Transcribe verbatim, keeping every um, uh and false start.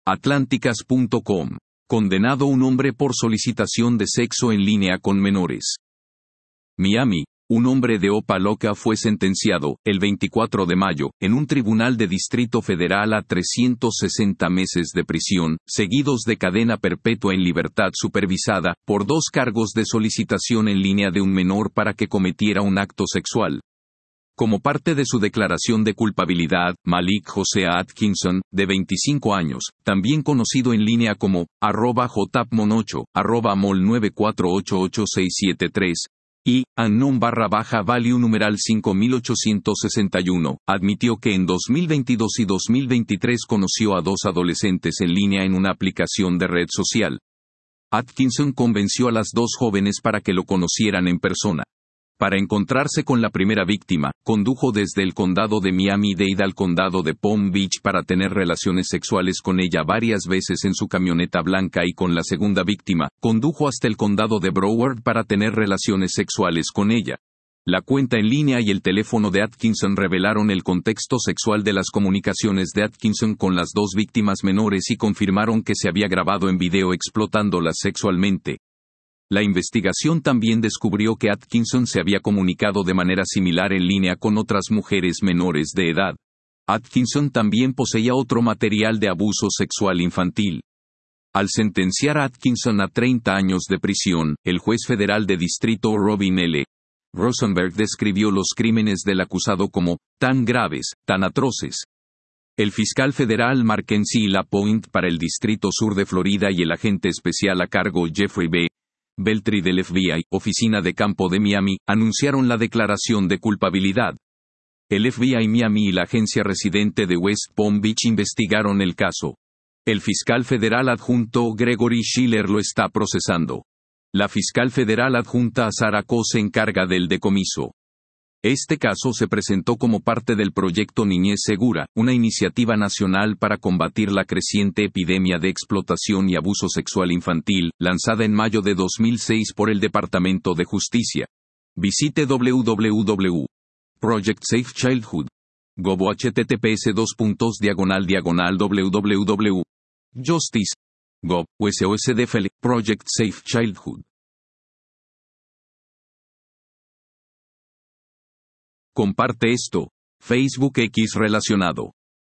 Atlánticas punto com. Condenado un hombre por solicitación de sexo en línea con menores. Miami. Un hombre de Opa-locka fue sentenciado, el veinticuatro de mayo, en un tribunal de Distrito Federal a trescientos sesenta meses de prisión, seguidos de cadena perpetua en libertad supervisada, por dos cargos de solicitación en línea de un menor para que cometiera un acto sexual. Como parte de su declaración de culpabilidad, Malik Josea Atkinson, de veinticinco años, también conocido en línea como, arroba jtapmon ocho, arroba mol nueve cuatro ocho ocho seis siete tres, y, unknown barra baja value numeral cinco mil ochocientos sesenta y uno, admitió que en dos mil veintidós y dos mil veintitrés conoció a dos adolescentes en línea en una aplicación de red social. Atkinson convenció a las dos jóvenes para que lo conocieran en persona. Para encontrarse con la primera víctima, condujo desde el condado de Miami-Dade al condado de Palm Beach para tener relaciones sexuales con ella varias veces en su camioneta blanca y con la segunda víctima, condujo hasta el condado de Broward para tener relaciones sexuales con ella. La cuenta en línea y el teléfono de Atkinson revelaron el contexto sexual de las comunicaciones de Atkinson con las dos víctimas menores y confirmaron que se había grabado en video explotándolas sexualmente. La investigación también descubrió que Atkinson se había comunicado de manera similar en línea con otras mujeres menores de edad. Atkinson también poseía otro material de abuso sexual infantil. Al sentenciar a Atkinson a treinta años de prisión, el juez federal de distrito Robin L. Rosenberg describió los crímenes del acusado como tan graves, tan atroces. El fiscal federal Mackenzie LaPointe para el distrito sur de Florida y el agente especial a cargo Jeffrey B. Beltry del F B I, Oficina de Campo de Miami, anunciaron la declaración de culpabilidad. El F B I Miami y la agencia residente de West Palm Beach investigaron el caso. El fiscal federal adjunto Gregory Schiller lo está procesando. La fiscal federal adjunta Sarah Coe se encarga del decomiso. Este caso se presentó como parte del proyecto Niñez Segura, una iniciativa nacional para combatir la creciente epidemia de explotación y abuso sexual infantil, lanzada en mayo de dos mil seis por el Departamento de Justicia. Visite w w w punto project safe childhood punto gov o https dos puntos diagonal diagonal www punto justice punto gov o sosdfl Project Safe Childhood. Comparte esto. Facebook X relacionado.